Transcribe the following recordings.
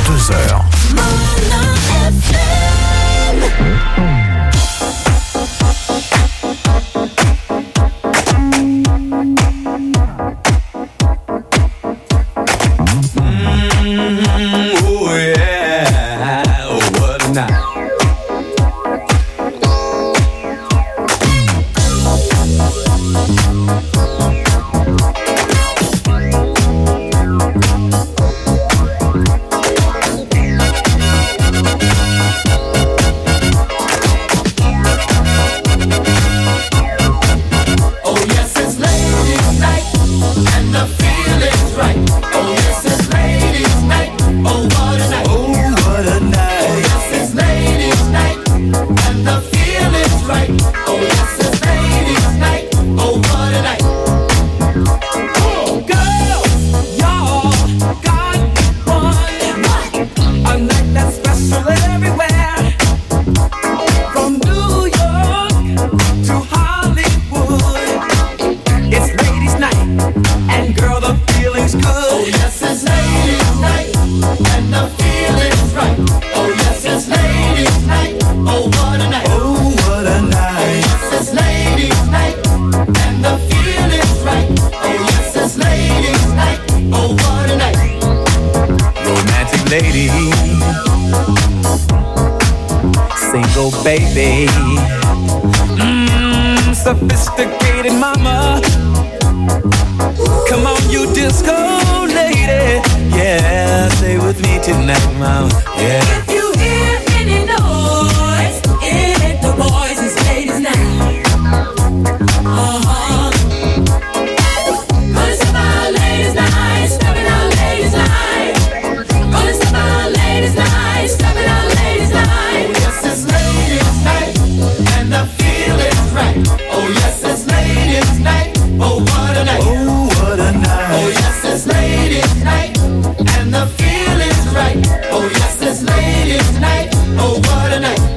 22h. Oh yeah, oh what a night. Baby, sophisticated mama. Come on, you disco lady. Yeah, stay with me tonight, mama. Yeah. If you hear any noise, it the boys and ladies night. Gonna step out ladies night, stepping out ladies night. Gonna step out ladies night, stepping out ladies night. Yes, it's ladies night, and the feeling's right. Oh yes, it's ladies night. Oh what a night. Oh what a night. Oh yes, it's ladies night, and the feeling's right. Oh yes, it's ladies night. Oh what a night.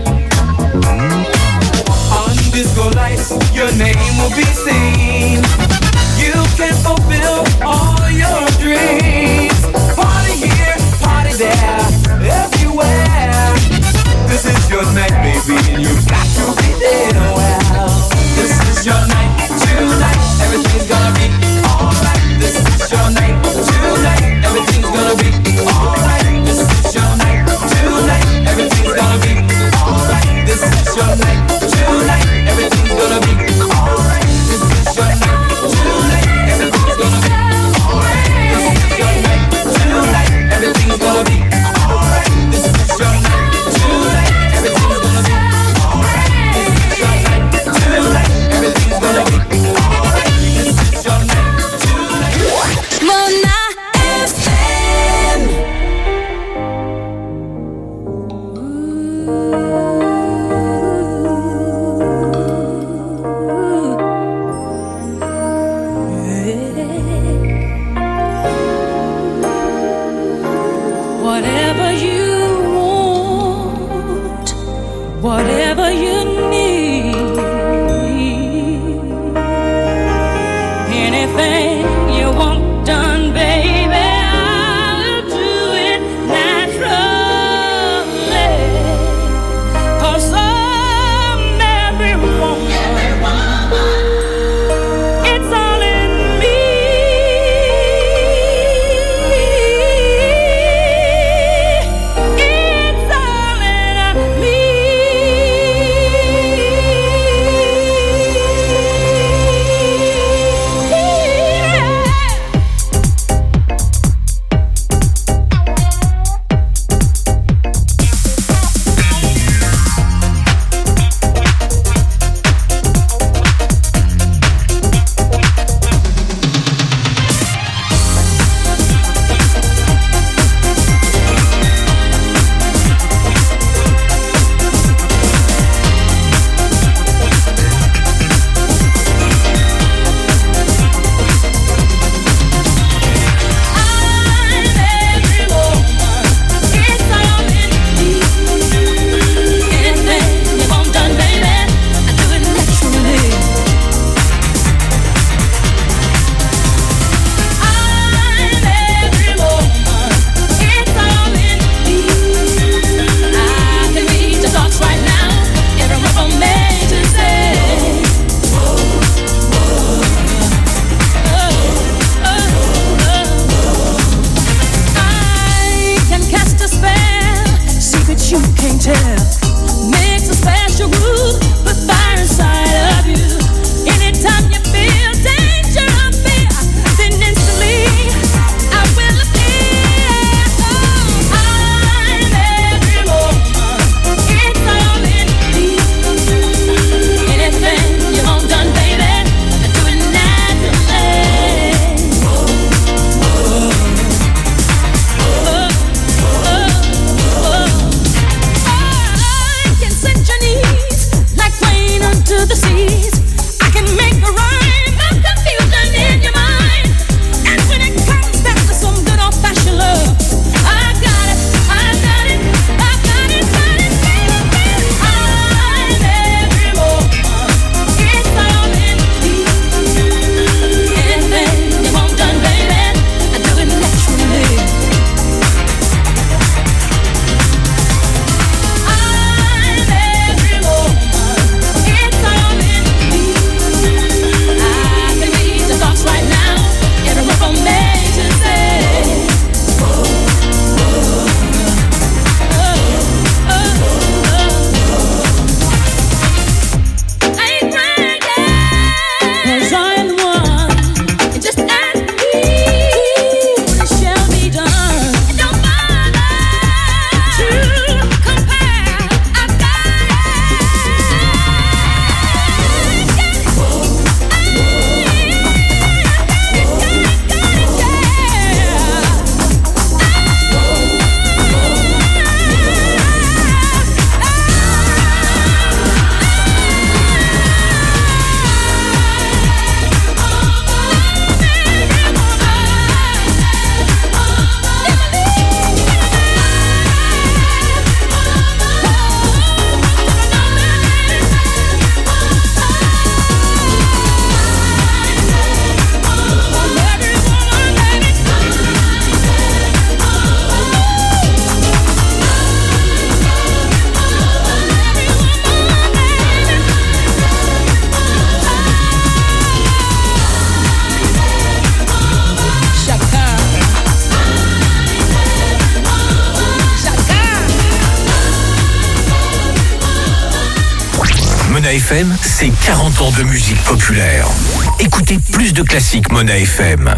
On disco lights, your name will be seen. You can fulfill all your dreams. Party here, party there, everywhere. This is your night, baby, and you've got to be there. Well, this is your night, tonight. Everything's gonna be alright. This is your night, tonight. Everything's gonna be alright. This is your night, tonight. Everything's gonna be alright. This is your night, tonight. Everything's gonna be alright. This is your night, tonight. Everything's gonna be alright. This is your night, tonight. Everything's gonna be alright. This is your night, tonight. Everything's gonna be alright. Mona FM, c'est 40 ans de musique populaire. Écoutez plus de classiques Mona FM.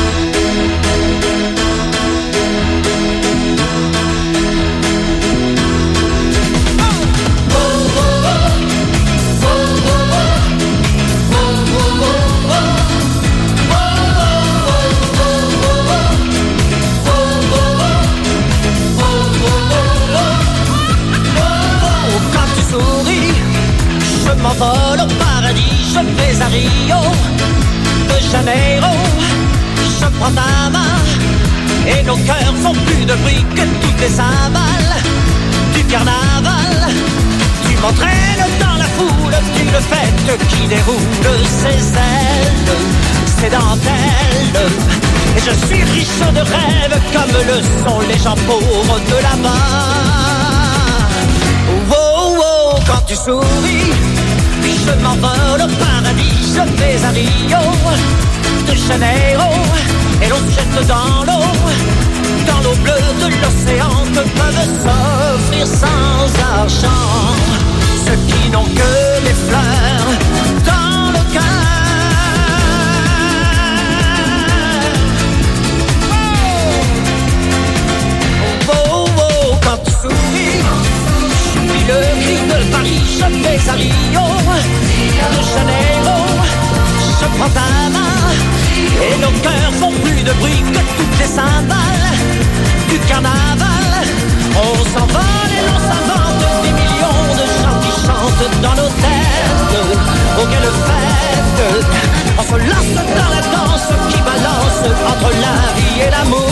Je m'envole au paradis, je vais à Rio de Janeiro. Je prends ta main et nos cœurs font plus de bruit que toutes les cymbales du carnaval. Tu m'entraînes dans la foule d'une fête qui déroule ses ailes, ses dentelles. Et je suis riche de rêves comme le sont les gens pauvres de là-bas. Oh, oh, oh, quand tu souris, je m'envole au paradis, je vais à Rio de Janeiro. Et l'on se jette dans l'eau bleue de l'océan que peuvent s'offrir sans argent ceux qui n'ont que les fleurs dans le cœur. Oh, oh, oh, quand tu souris, j'oublie le cri de Paris, je vais à Rio de Janeiro. Je prends ta main et nos cœurs font plus de bruit que toutes les cymbales du carnaval. On s'envole et l'on s'invente des millions de gens qui chantent dans nos têtes. Oh, quelle fête! On se lance dans la danse qui balance entre la vie et l'amour.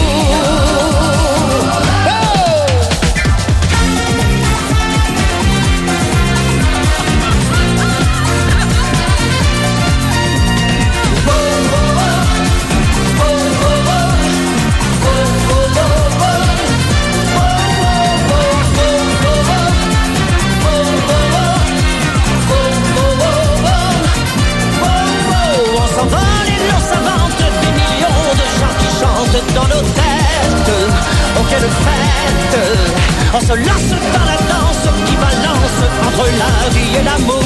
Dans nos têtes, oh quelle fête! On se lance dans la danse qui balance entre la vie et l'amour.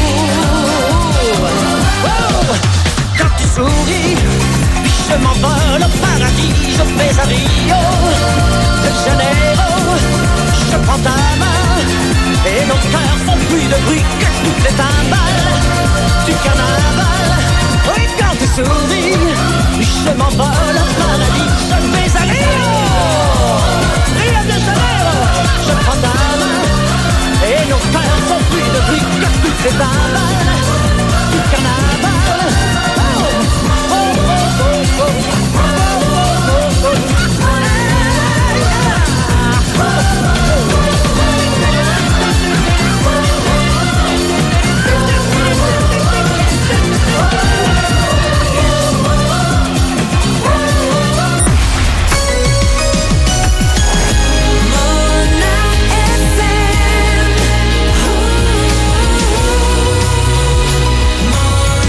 Oh, quand tu souris, je m'envole au paradis, je vais à Rio de Janeiro. Je prends ta main et nos cœurs font plus de bruit que toutes les cymbales du carnaval. Oui, quand tu souris, je m'envole au paradis, je vais à Rio de Janeiro. Je prends ta main et nos cœurs font plus de bruit que toutes les cymbales du carnaval. Oh, oh, oh, oh, oh, oh, oh, oh, oh. Mona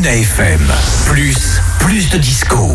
Mona FM. Plus de disco.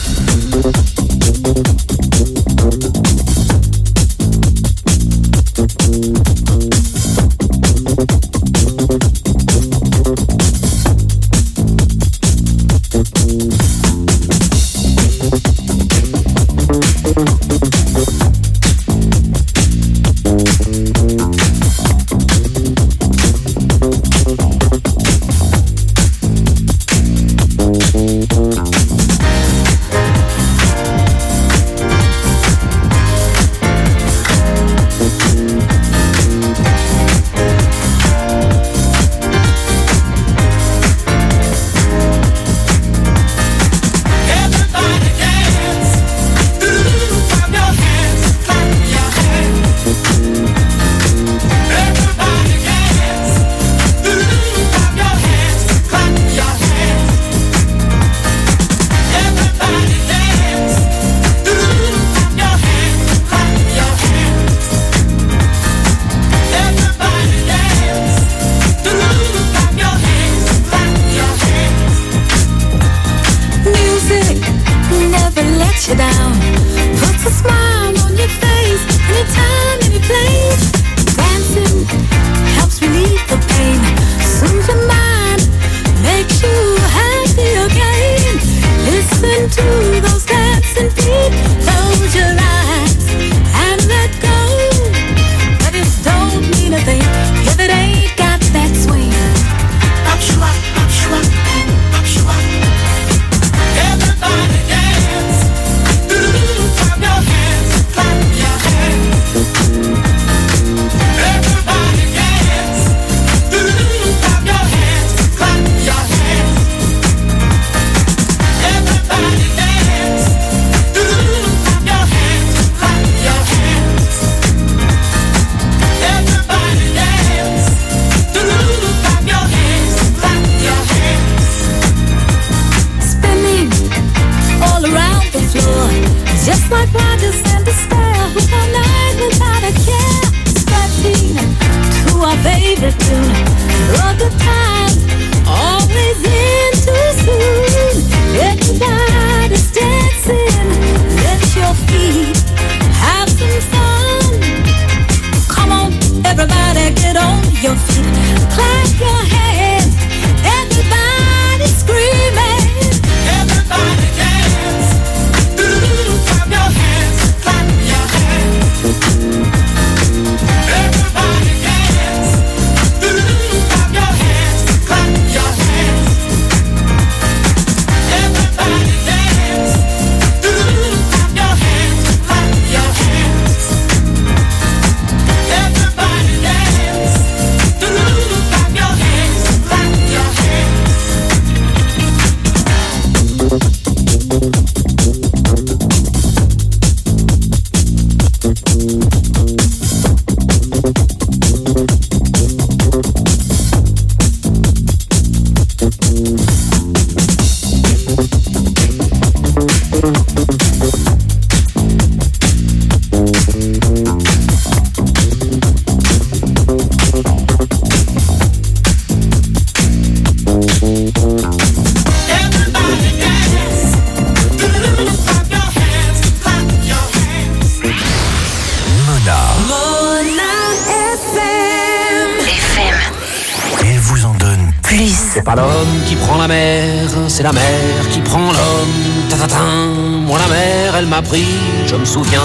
C'est la mer qui prend l'homme, tatatin. Moi la mer, elle m'a pris, je me souviens,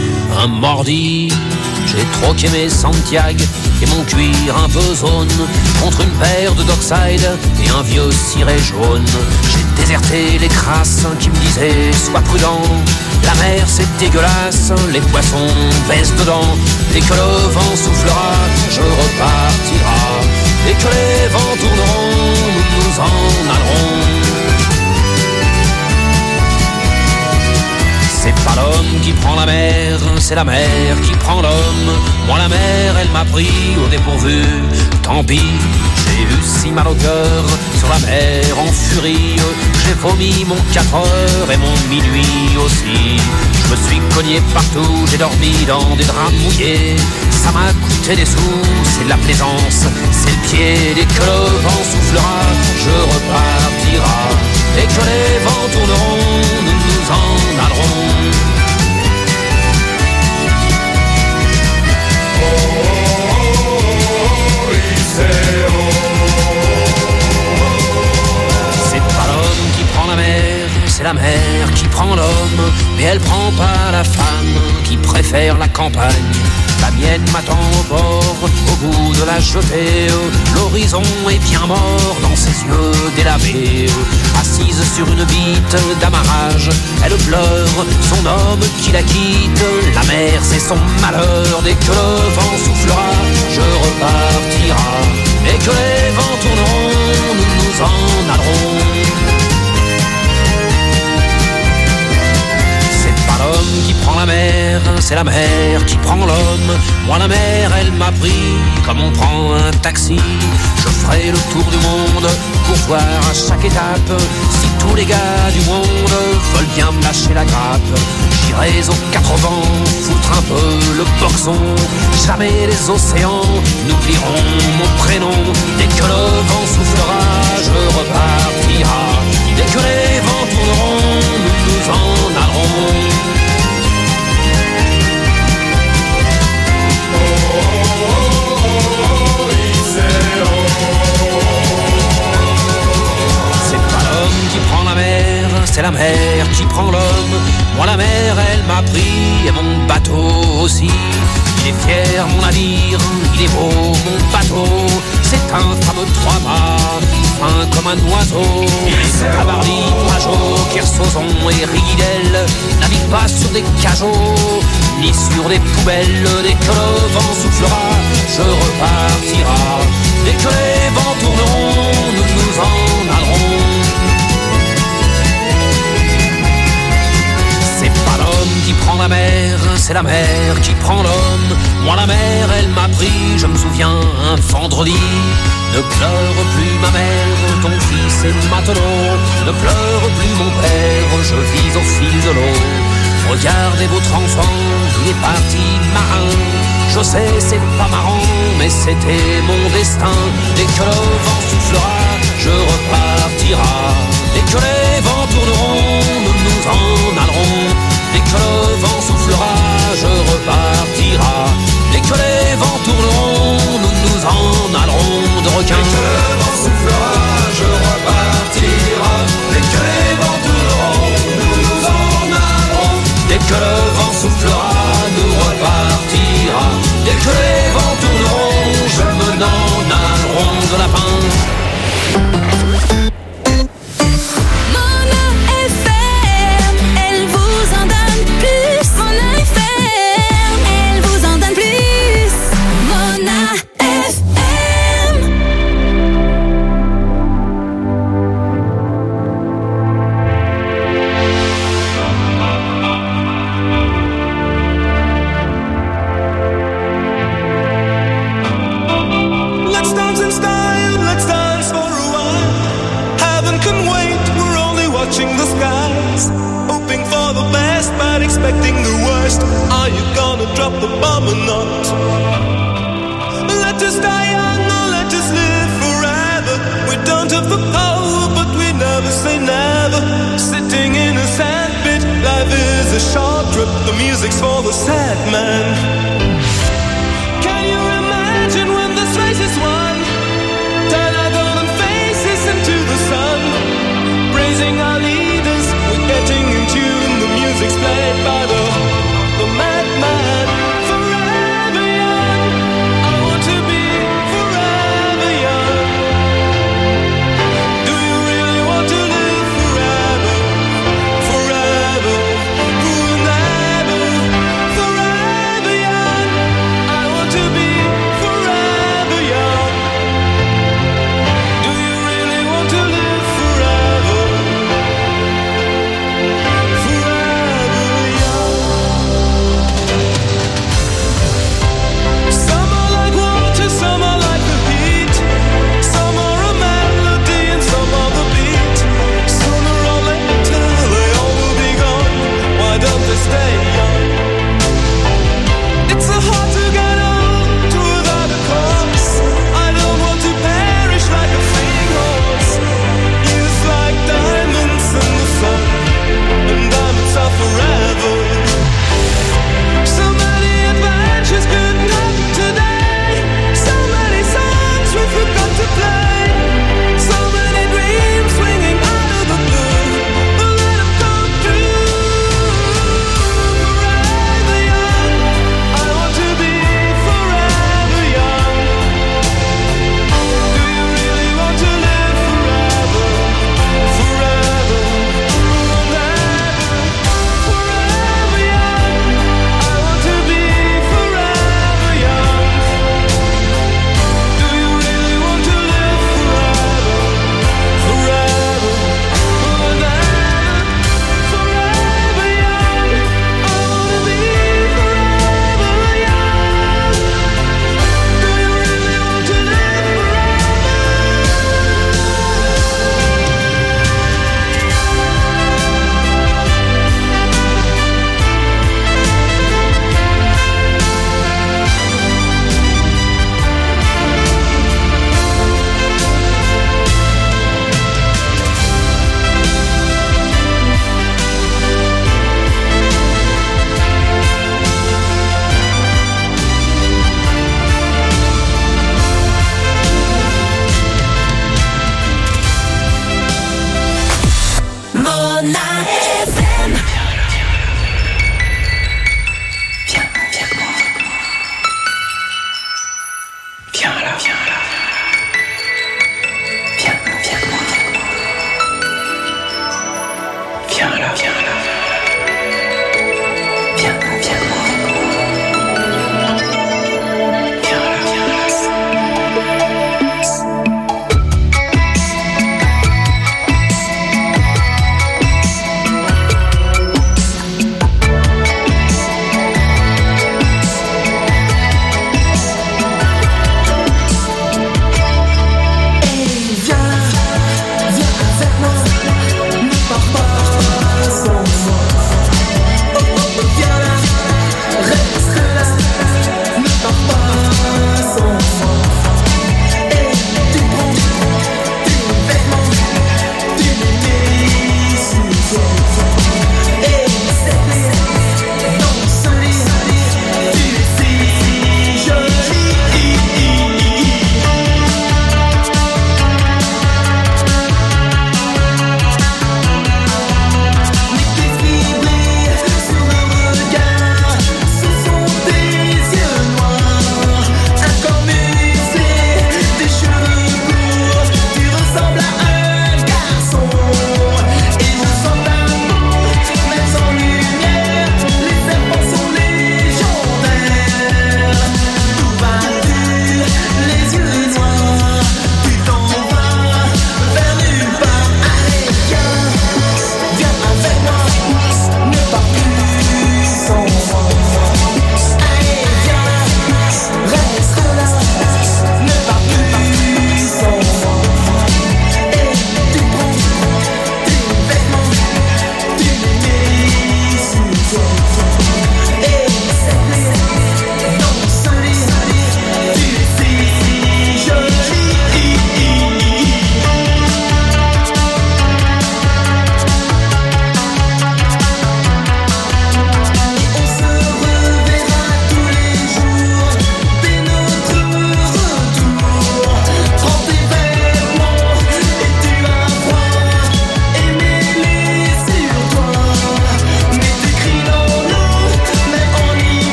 un mordi. J'ai troqué mes Santiago et mon cuir un peu zone contre une paire de Dockside et un vieux ciré jaune. J'ai déserté les crasses qui me disaient sois prudent, la mer c'est dégueulasse, les poissons baissent dedans. Dès que le vent soufflera, je repartira. Dès que les vents tourneront, nous en allerons. C'est pas l'homme qui prend la mer, c'est la mer qui prend l'homme. Moi la mer, elle m'a pris au dépourvu. Tant pis, j'ai J'ai eu si mal au cœur sur la mer en furie. J'ai vomi mon 4 heures et mon minuit aussi. Je me suis cogné partout, j'ai dormi dans des draps mouillés. Ça m'a coûté des sous, c'est de la plaisance, c'est le pied. Dès que le vent soufflera, je repartira. Et que les vents tourneront, nous nous en allerons. C'est pas l'homme qui prend la mer, c'est la mer qui prend l'homme. Mais elle prend pas la femme qui préfère la campagne. La mienne m'attend au bord, au bout de la jetée. L'horizon est bien mort dans ses yeux délavés. Assise sur une bite d'amarrage, elle pleure son homme qui la quitte. La mer c'est son malheur, dès que le vent soufflera, je repartira. Et que les vents tourneront, nous nous en allerons. L'homme qui prend la mer, c'est la mer qui prend l'homme. Moi la mer, elle m'a pris comme on prend un taxi. Je ferai le tour du monde pour voir à chaque étape si tous les gars du monde veulent bien me lâcher la grappe. J'irai aux 4 vents, foutre un peu le boxon. Jamais les océans n'oublieront mon prénom. Dès que le vent soufflera, je repartira. Dès que les vents tourneront, nous nous en allerons. C'est la mer qui prend l'homme. Moi la mer elle m'a pris et mon bateau aussi. Il est fier mon navire, il est beau mon bateau. C'est un fameux 3-mâts, fin comme un oiseau. Cabarly, Pajot, Kersozon et Ridel navigue pas sur des cajots, ni sur des poubelles. Dès que le vent soufflera, je repartira. Dès que les vents tourneront, nous nous en allerons. Qui prend la mer, c'est la mer qui prend l'homme. Moi la mer, elle m'a pris, je me souviens, un vendredi. Ne pleure plus ma mère, ton fils est matelot. Ne pleure plus mon père, je vis au fil de l'eau. Regardez votre enfant, il est parti marin. Je sais, c'est pas marrant, mais c'était mon destin. Dès que le vent soufflera, je repartira. Dès que les vents tourneront, nous nous en allerons. Dès que le vent soufflera, je repartira. Dès que les vents tourneront, nous nous en allerons de requins. Dès que le vent soufflera, je repartira. Dès que les vents tourneront, nous nous en allerons. Dès que le vent soufflera, nous repartira. Dès que les vents tourneront, je me n'en allerons de lapin. Expecting the worst, are you gonna drop the bomb or not? Let us die young or let us live forever. We don't have the power, but we never say never. Sitting in a sandpit, life is a short trip. The music's for the sad man. Can you imagine when this race is won? Turn our golden faces into the sun. Praising our leaders, we're getting in tune. The music's played by the madman. Forever young, I want to be forever young. Do you really want to live forever? Forever, forever, forever young.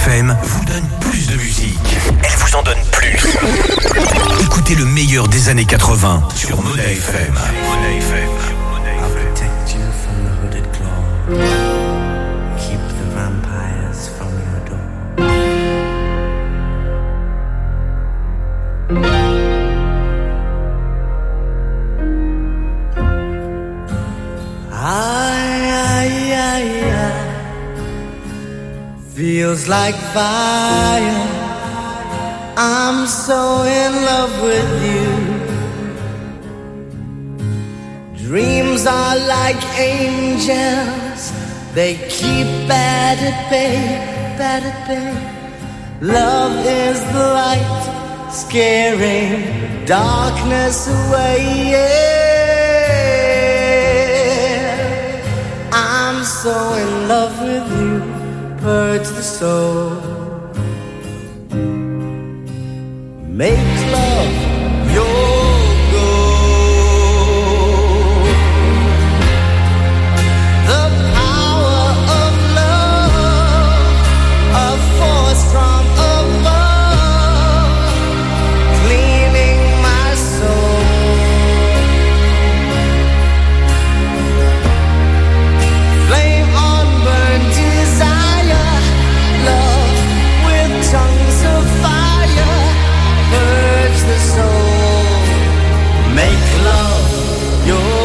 FM vous donne plus de musique. Elle vous en donne plus. Écoutez le meilleur des années 80 sur Mona FM. Mona FM. I'll protect you from the hooded claw. Keep the vampires from your door. Feels like fire. I'm so in love with you. Dreams are like angels. They keep bad at bay, bad at bay. Love is the light, scaring darkness away. Yeah. I'm so in love with you. Purge the soul. Make love your goal. The power of love, a force from above, cleaning my soul. Flame on burn desire, love with tongues of fire, purge the soul, make love your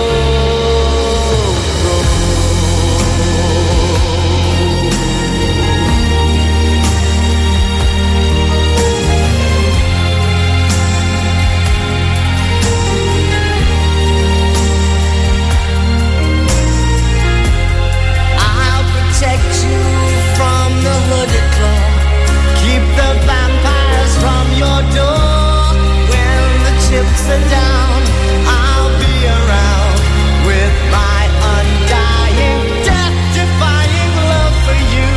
I'll protect you from the hooded claw. Keep the vampires from your door. When the chips are down, I'll be around with my undying, death-defying love for you.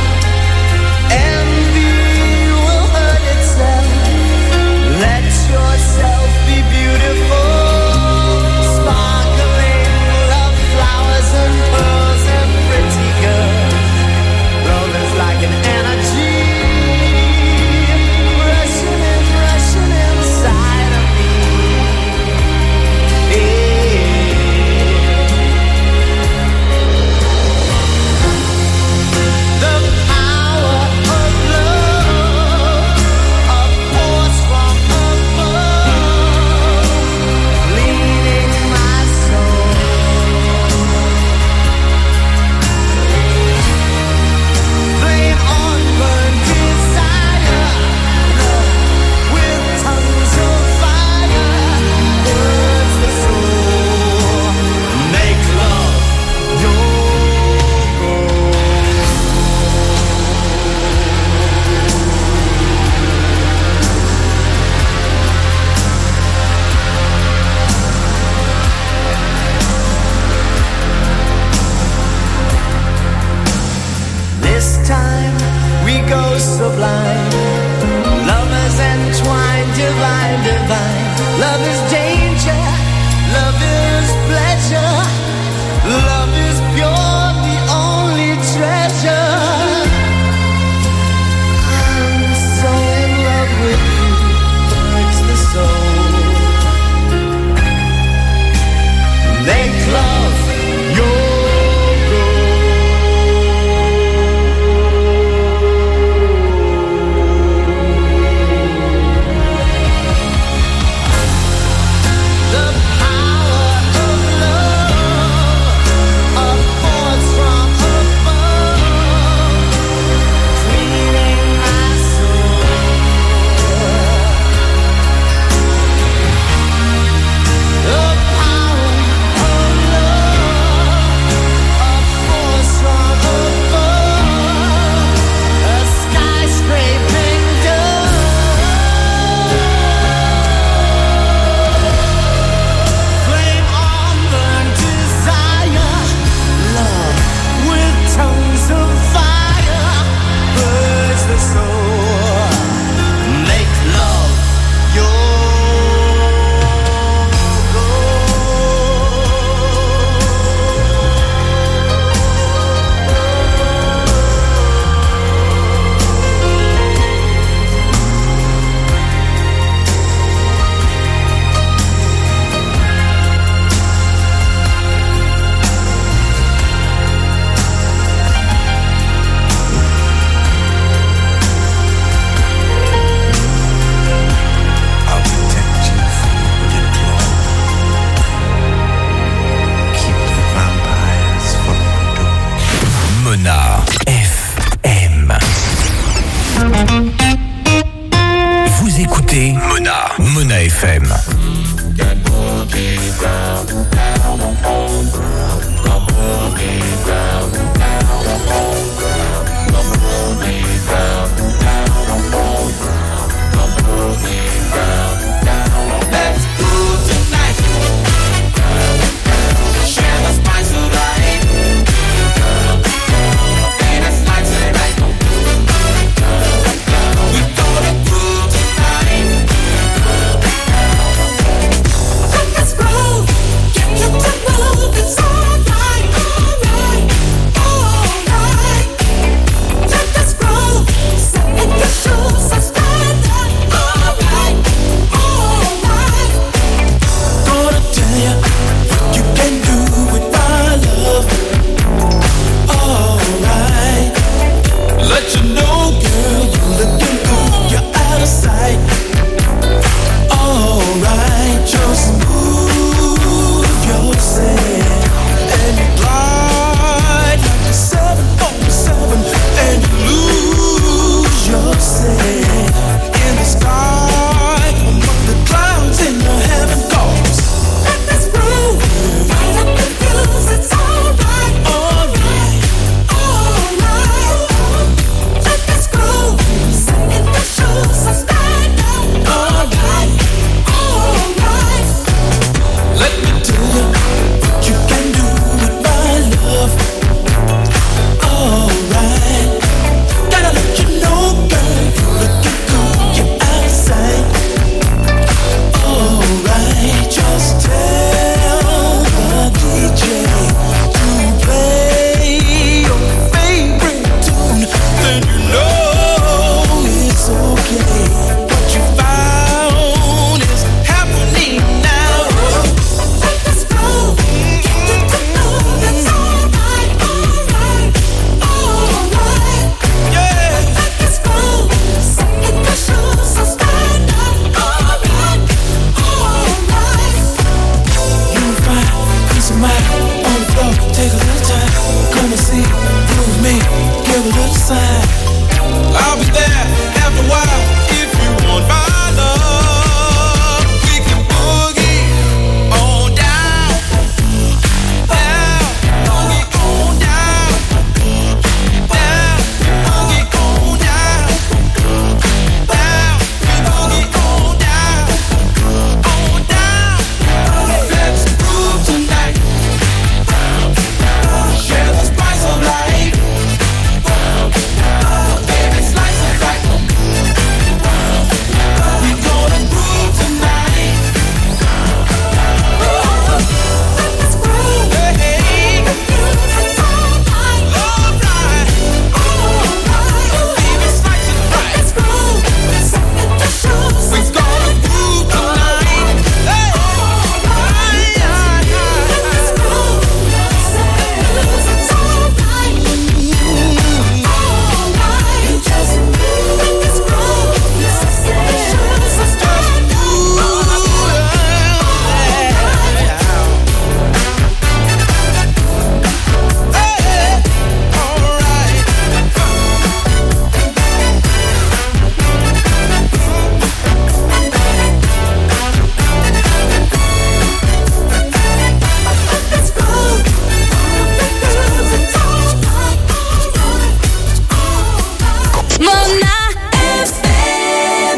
Envy will hurt itself. Let yourself be beautiful. Sparkling love flowers and pearls and pretty girls. Love is like an energy rushing inside of me. The power of love, a force from above, leading my soul. Flame on burn desire, love with tongues of fire, burns the soul. Make love your goal. This time we go sublime. Lovers entwined, divine, divine. Love is danger. Love is pleasure. Love is pure, the only treasure. I'm so in love with you. Hurts the soul. Make love your goal. FM. Let's groove tonight. Share the spice of life. And it's like tonight. We're gonna groove tonight. Let's groove. Get to move. It's alright, alright, alright. Let's groove. Set in your shoes and stand up. Alright, alright. Gonna tell you what you can do with my love. Alright. Let you know, girl, you're looking good. You're out of sight. Alright, just move yourself and you glide like a 747 and you lose yourself in the sky among the clouds in your heaven goes. Let this groove right up the views. It's alright, alright, alright. Let this groove set in the shoes. So stand up. Alright, alright. Let me tell you what you can do with my love. Alright. Gotta let you know, girl, you're looking good. You're out of sight. Alright, just tell the DJ to play your favorite tune. Then you know it's okay. What you found is happening now. Let this groove get you to move. It's alright, alright, alright. Yeah. Let this groove set in your shoes. So stand up. Alright, alright. You'll find peace of mind on the floor. Take a little time. Come and see, groove me, give a little sign. I'll be there after a while if you want my love. We can boogie on down, down, boogie on down, down, boogie on down, down, boogie on down, on down. Let's groove tonight. Share the spice of life. Baby, slice it right. We gonna groove tonight. Let's groove. Hey, it's alright, alright, alright. Baby, slice it right. Let's groove. Set in the shoes. We gonna groove tonight. Hey, alright. Let's groove. Set in the shoes. It's alright. Alright. You just move. Let's groove. Set in the shoes. Let's stand up. Let's go. Mona FM.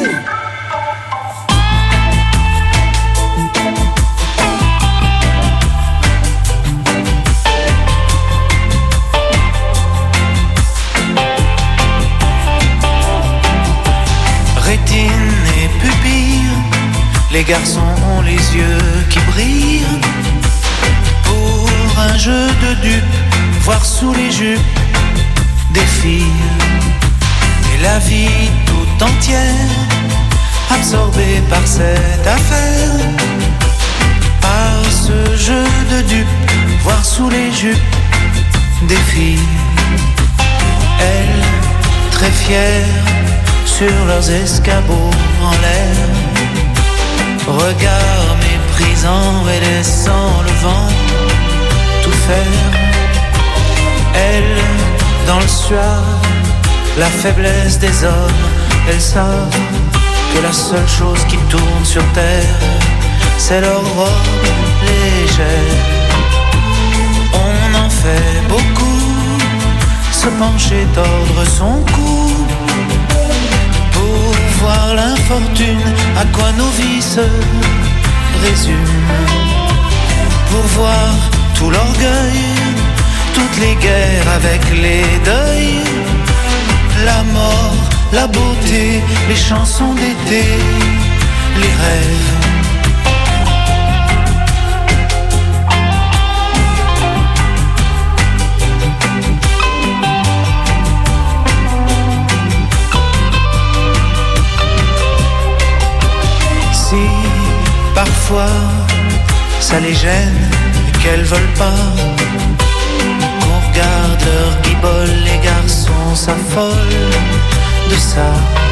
Rétine et pupille, les garçons ont les yeux qui brillent. Pour un jeu de dupes, voir sous les jupes des filles. Et la vie tout entière, absorbée par cette affaire. Par ce jeu de dupes, voir sous les jupes des filles. Elles, très fières, sur leurs escabeaux en l'air. Regard méprisant et laissant le vent tout faire. Elle, dans le soir, la faiblesse des hommes, elles savent que la seule chose qui tourne sur terre, c'est leur robe légère. On en fait beaucoup, se pencher, tordre son cou, pour voir l'infortune, à quoi nos vies se résument, pour voir tout l'orgueil, toutes les guerres avec les deuils, la mort, la beauté, les chansons d'été, les rêves. Si parfois ça les gêne et qu'elles veulent pas qu'on regarde leur guibole, les garçons s'affolent de ça.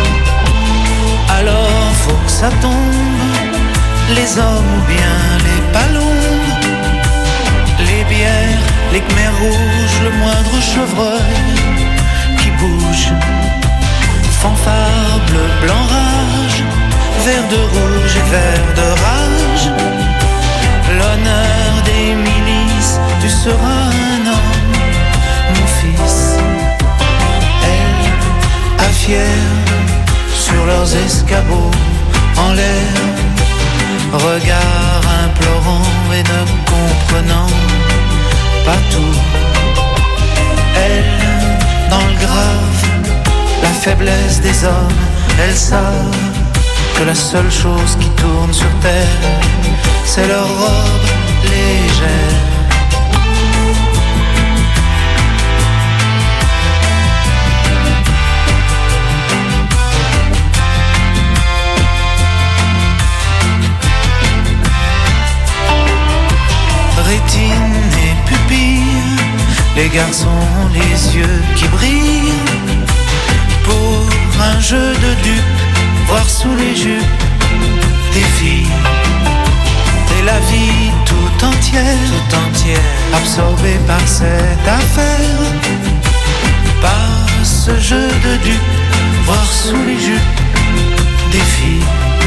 Alors faut que ça tombe, les hommes ou bien les palombes, les bières, les khmers rouges, le moindre chevreuil qui bouge, fanfare bleu, blanc, rage, vert de rouge et vert de rage. L'honneur des milices, tu seras un homme, mon fils. Elle, à fière, sur leurs escabeaux, en l'air, regard implorant et ne comprenant pas tout. Elle, dans le grave, la faiblesse des hommes, elles savent que la seule chose qui tourne sur terre, c'est leur robe légère. Rétine et pupille, les garçons ont les yeux qui brillent, pour un jeu de dupes, voir sous les jupes des filles. Et la vie tout entière, absorbée par cette affaire, par ce jeu de dupes, voir sous les jupes des filles.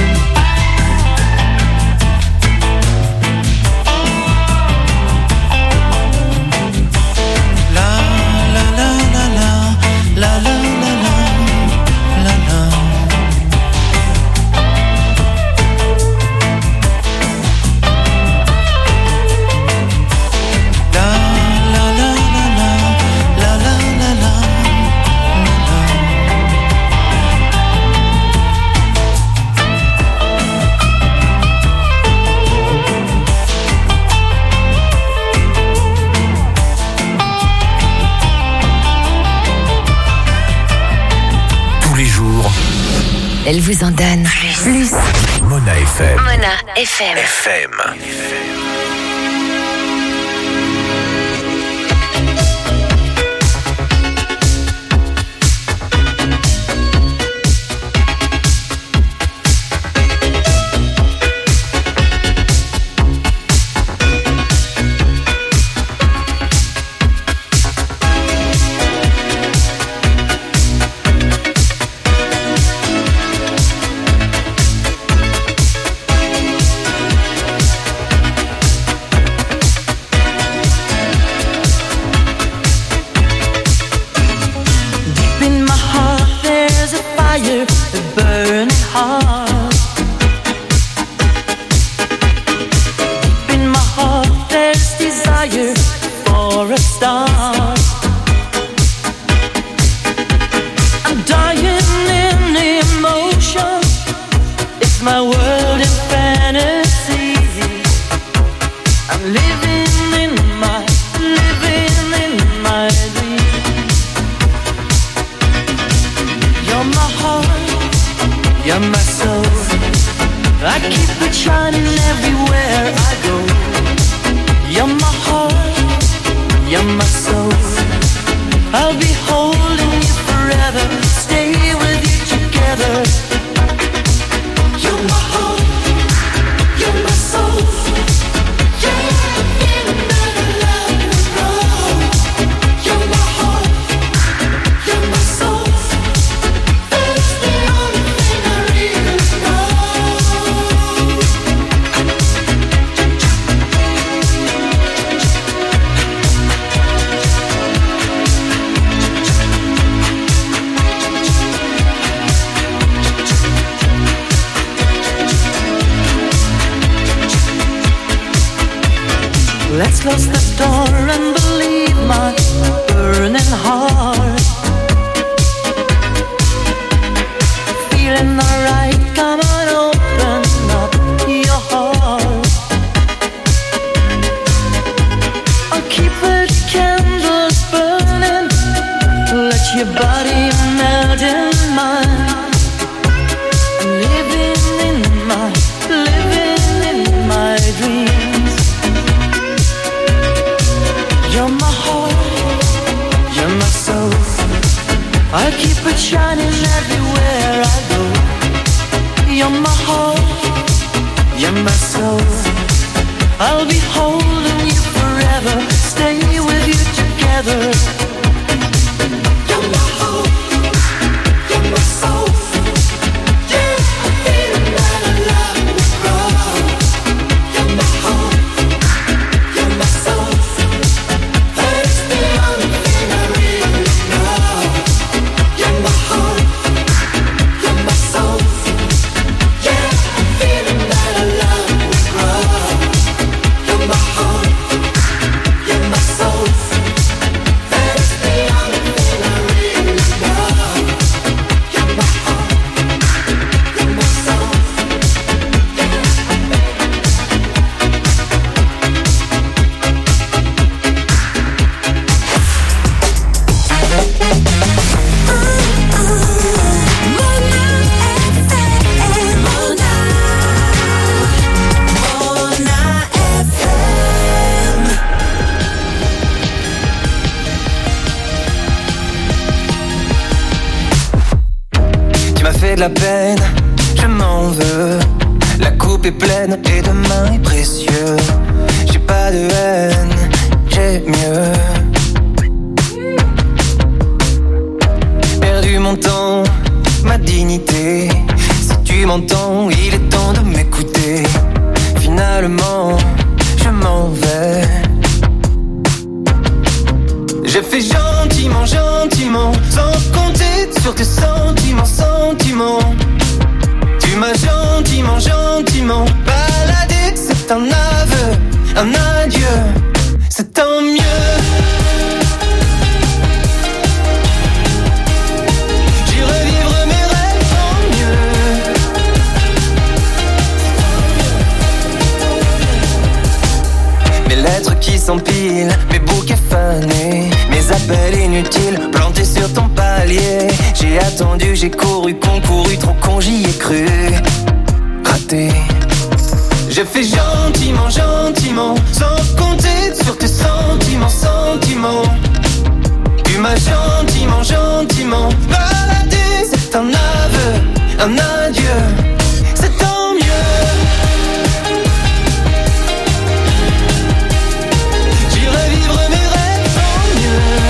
Elle vous en donne plus. Mona FM. Mona FM. FM. close the door and believe my burning heart. Feeling alright, come on, open up your heart. I'll keep the candles burning, let your body melt in mine. Living in my dreams. You're my heart, you're my soul. I'll keep it shining everywhere I go. You're my heart, you're my soul. I'll be holding you forever, stay with you together. You're my heart, you're my soul. Yeah, I feel that I love will grow. You're my heart, you're my soul. That's the only thing I really know. You're my heart, you're my soul. Yeah, I'm feeling that I love will grow. You're my heart, you're my soul. That's the only thing I really know. You're my heart, you're my soul. Tu m'as fait de la peine, je m'en veux. La coupe est pleine et demain est précieux. J'ai pas de haine, j'ai mieux. Perdu mon temps, ma dignité. Si tu m'entends, il est temps de m'écouter. Finalement, je m'en vais. J'ai fait gentiment, gentiment, sans compter sur tes sentiments, sentiments. Tu m'as gentiment, gentiment baladé. C'est un aveu, un adieu, c'est tant mieux. J'irai vivre mes rêves tant mieux. Mes lettres qui s'empilent, mes bouquets fanés, mes appels inutiles plantés sur ton palier. J'ai attendu, j'ai couru, concouru, trop con, j'y ai cru. Raté. J'ai fait gentiment, gentiment, sans compter sur tes sentiments, sentiments. Tu m'as gentiment, gentiment baladé. C'est un aveu, un adieu, c'est tant mieux. J'irai vivre mes rêves tant mieux.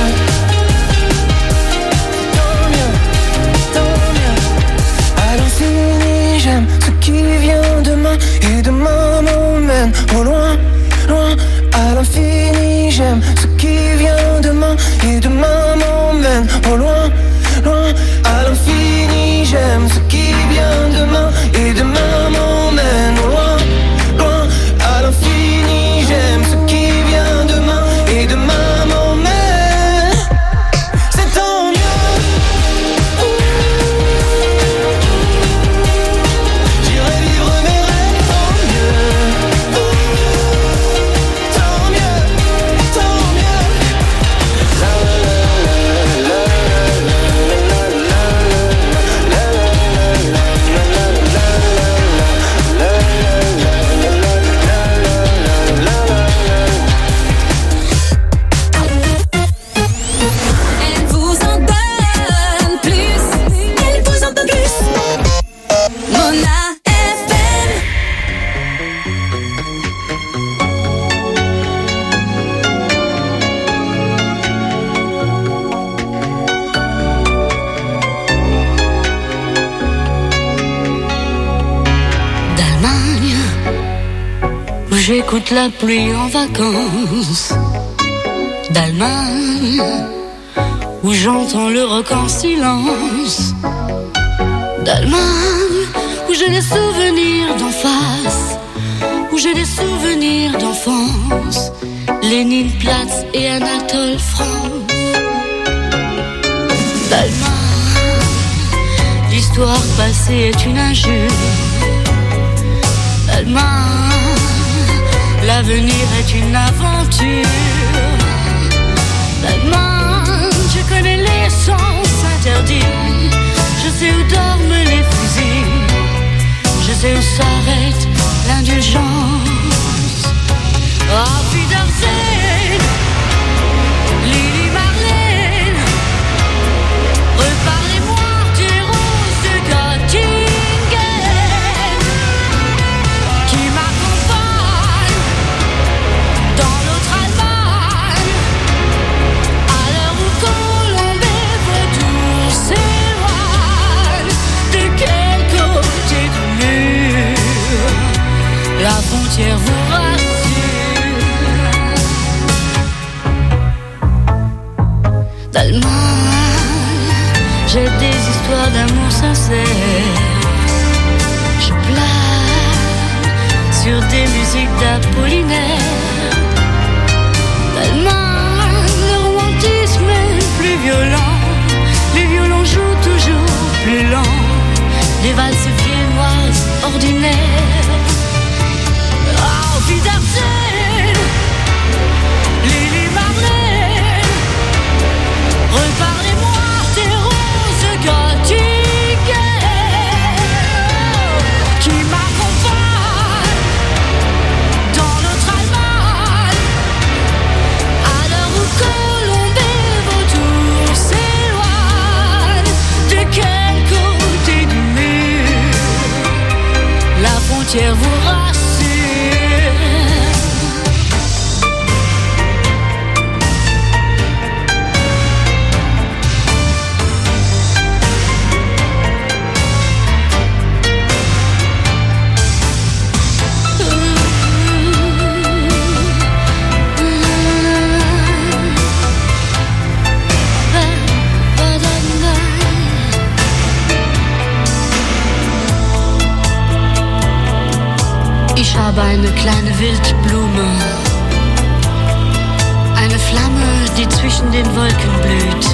Tant mieux, tant mieux. À l'infini, j'aime ce qui vient demain. Et demain m'emmène au loin, loin. À l'infini, j'aime ce qui vient demain. Et demain m'emmène au loin, loin. À l'infini, j'aime ce qui vient demain. Et demain m'emmène au loin, loin. À l'infini, j'aime ce qui vient demain. Et demain m'emmène, c'est tant mieux. J'irai vivre mes rêves tant mieux. Tant mieux, tant mieux. Elle vous en donne plus. Elle vous en donne plus. Mona FM. D'Allemagne, où j'écoute la pluie en vacances. D'Allemagne, où j'entends le rock en silence. D'Allemagne, où j'ai des souvenirs d'en face, où j'ai des souvenirs d'enfance. Léninplatz et Anatole France. D'Allemagne, l'histoire passée est une injure. D'Allemagne, l'avenir est une aventure. D'Allemagne, je connais les sens interdits. Je sais où dorment les fusils. Je sais où s'arrête l'indulgence. Auf Wiedersehen, Lili Marlène. Reparlez-moi des roses de Göttingen qui m'accompagnent dans l'autre Allemagne. À l'heure où Colombe et Vautour s'éloignent, de quel côté du mur la frontière vous rassure? D'Allemagne, j'ai des histoires d'amour sincère. Je plane sur des musiques d'Apollinaire. D'Allemagne, le romantisme est plus violent. Les violons jouent toujours plus lent. Les valses viennoises ordinaires. Auf Wiedersehen, Lili Marlène. Reparlez-moi des roses Göttingen qui m'accompagnent dans notre Allemagne. À l'heure où Colombe et Vautour s'éloignent, de quel côté du mur la frontière vous rassure? Ich habe eine kleine Wildblume, eine Flamme, die zwischen den Wolken blüht.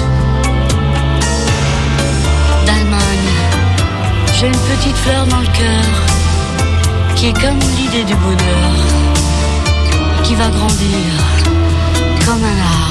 D'Allemagne, j'ai une petite fleur dans le cœur, qui est comme l'idée du bonheur, qui va grandir comme un arbre.